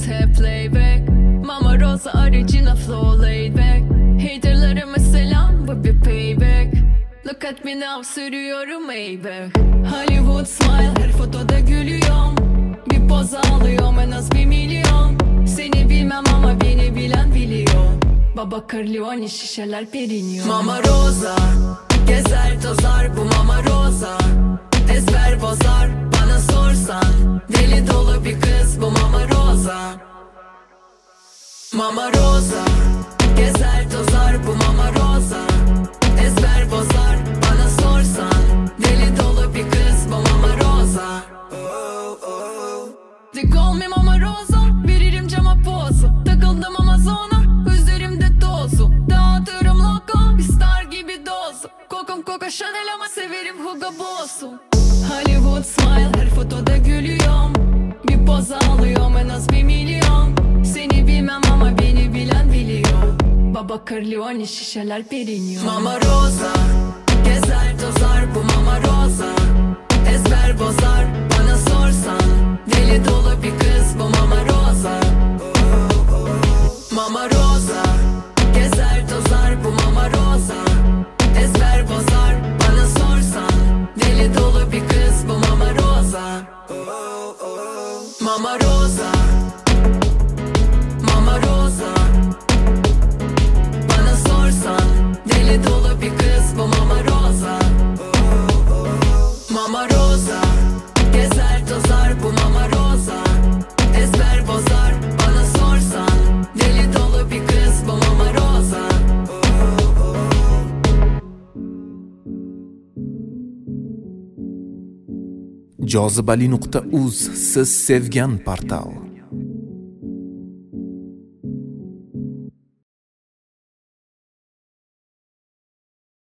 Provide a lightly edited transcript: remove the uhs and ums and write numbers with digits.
hep playback. Mama Rosa original flow laid back. Haterlarıma selam, bu bir payback. Look at me now, sürüyorum Maybach. Hollywood smile, her fotoda gülüyorum. Bir poz alıyorum, en az 1 milyon. Seni bilmem ama beni bilen biliyor. Baba Corleone, şişeler periniyor. Mama Rosa, gezer tozar bu Mama Rosa. Ezber bozar bana sorsan. Deli dolu bir kız bu Mama Rosa. Mama Rosa, gezer tozar bu Mama Rosa. Ezber bozar bana sorsan. Deli dolu bir kız bu Mama Rosa. They call me Mama Rosa, veririm cama pozu. Takıldım Amazon'a, üzerimde tozu. Dağıtırım logo, bir star gibi dozu. Kokum Coco Chanel ama severim Hugo Boss'u. Hollywood smile, her fotoda gülüyorum. Bir poz alıyorum, en az 1 milyon. Seni bilmem ama beni bilen biliyor. Baba Corleone, şişeler periniyor. Mama Rosa, gezer tozar bu Mama Rosa. Ezber bozar bana sorsan. Deli dolu bir kız bu Mama Rosa. Mama Rosa, gezer tozar bu Mama Rosa. Ezber bozar bana sorsan. Deli dolu bir kız bu Mama Rosa. Mama Rosa, Mama Rosa. Bana sorsan. Deli dolu bir kız bu Mama Rosa. Mama Rosa, gezer tozar bu Mama Rosa. Ezber bozar bana sorsan. Deli dolu bir kız bu Mama Rosa. Jozibali.uz, siz sevgan portal.